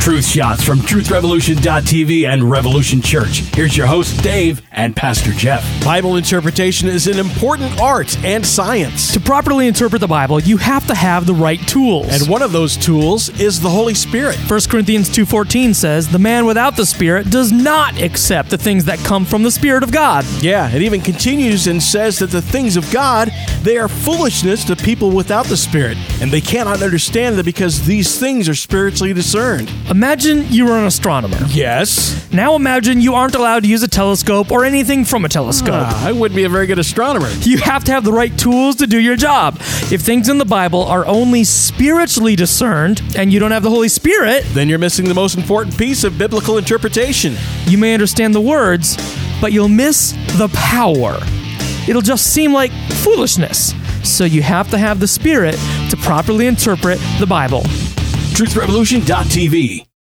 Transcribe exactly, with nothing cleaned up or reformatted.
Truth Shots from truth revolution dot t v and Revolution Church. Here's your host, Dave, and Pastor Jeff. Bible interpretation is an important art and science. To properly interpret the Bible, you have to have the right tools. And one of those tools is the Holy Spirit. First Corinthians two fourteen says, "The man without the Spirit does not accept the things that come from the Spirit of God." Yeah, it even continues and says that the things of God, they are foolishness to people without the Spirit, and they cannot understand that because these things are spiritually discerned. Imagine you were an astronomer. Yes. Now imagine you aren't allowed to use a telescope or anything from a telescope. Ah, I wouldn't be a very good astronomer. You have to have the right tools to do your job. If things in the Bible are only spiritually discerned and you don't have the Holy Spirit, then you're missing the most important piece of biblical interpretation. You may understand the words, but you'll miss the power. It'll just seem like foolishness. So you have to have the Spirit to properly interpret the Bible. truth revolution dot t v